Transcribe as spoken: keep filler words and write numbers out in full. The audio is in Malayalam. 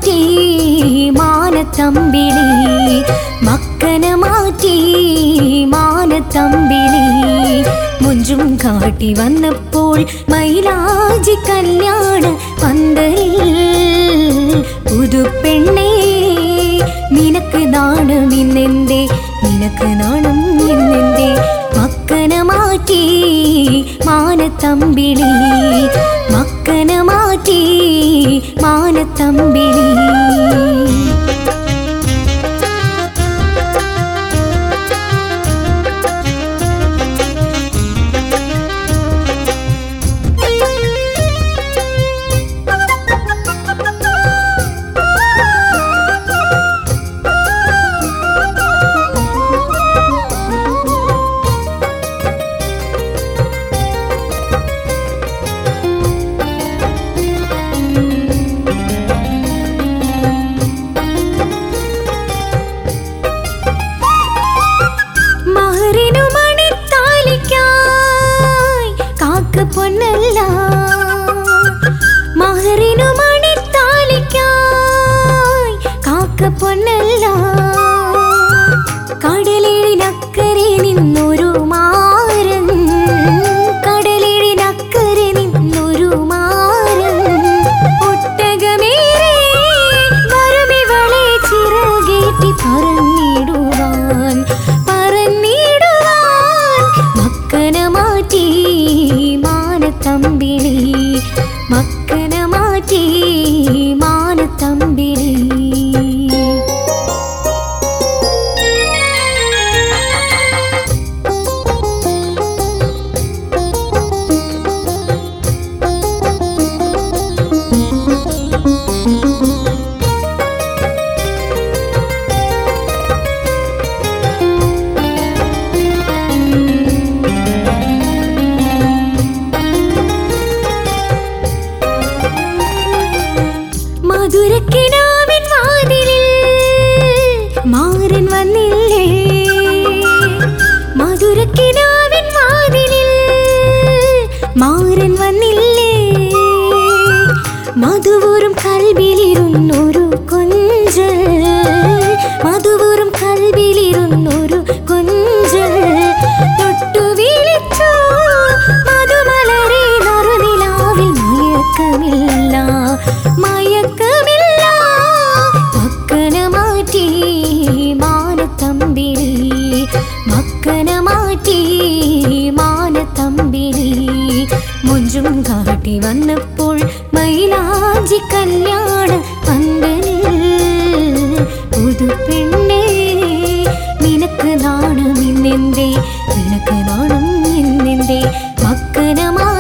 മാറ്റി മാനത്തമ്പിളി മക്കന മാറ്റി മാനത്തമ്പിളി മുഞ്ചും കാട്ടി വന്നപ്പോൾ മൈലാഞ്ചി കല്യാണ പന്തലിൽ പുതുപ്പെണ്ണേ നിനക്ക് നാണം ഇന്നെന്തേ നിനക്ക് നാണം ഇന്നെന്തേ മക്കന മാറ്റി മാനത്തമ്പിളി മക്കന മാറ്റി മാനത്തമ്പിളി പൊന്നല്ല മഹറിനു മണിത്താലിക്കായി കാക്ക പൊന്നല്ല കടലിനക്കരെ നിന്നൊരു മാരൻ കടലിനക്കരെ നിന്നൊരു മാരൻ ഒട്ടകമേറെ വരുമിവളെ ചിറകേറ്റി പറന്നിടുവാൻ പറന്നിടുവാൻ മക്കന മാറ്റി മാനത്തമ്പിളി മക്കന മാറ്റി മാനത്തമ്പിളി മധുരക്കിനാവിൻ വാതിലിൽ മാരൻ വന്നില്ലേ മധുരക്കിനാവിൻ വാതിലിൽ മാരൻ വന്നില്ലേ മധുവൂറും കൽബിലിരുന്നൊരു കൊഞ്ചൽ മധുവൂറും കൽബിലിരുന്നൊരു കൊഞ്ചൽ തൊട്ടു വിളിച്ചു മധുമലരെ നറുനിലാവിൽ മയക്കമില്ല മയക്കമില്ല മക്കന മാറ്റി മാനത്തമ്പിളി മക്കന മാറ്റി മാനത്തമ്പിളി മുഞ്ചും കാട്ടി വന്നപ്പോൾ മൈലാഞ്ചി കല്യാണ പന്തലിൽ പുതുപ്പെണ്ണേ നിനക്ക് നാണം ഇന്നെന്തേ നിനക്ക് നാണം ഇന്നെന്തേ മക്കന